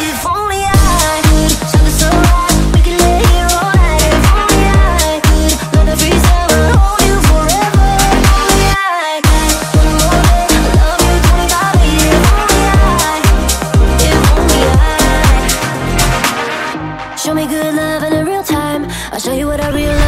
If only I could stop the sunrise, we could lay here all night. If only I could let the free summer hold you forever. If only I could one more day, love you 25 years. If only I show me good love in a real time. I'll show you what I realize.